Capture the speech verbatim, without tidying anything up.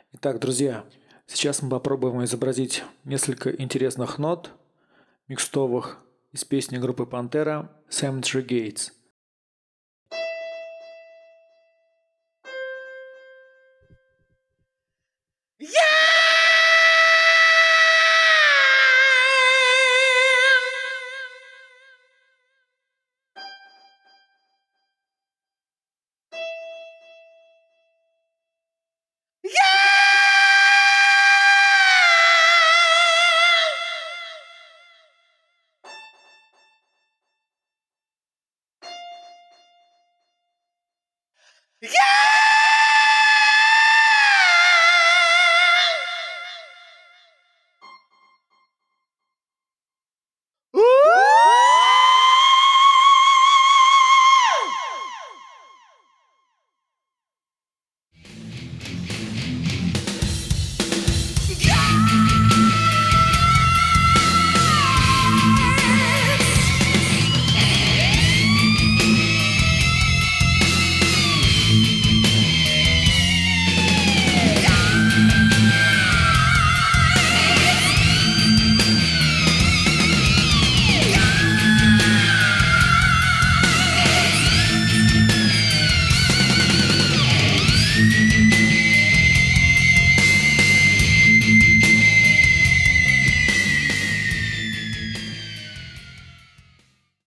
Итак, друзья, сейчас мы попробуем изобразить несколько интересных нот микстовых из песни группы Пантера Cemetery Gates. Yeah!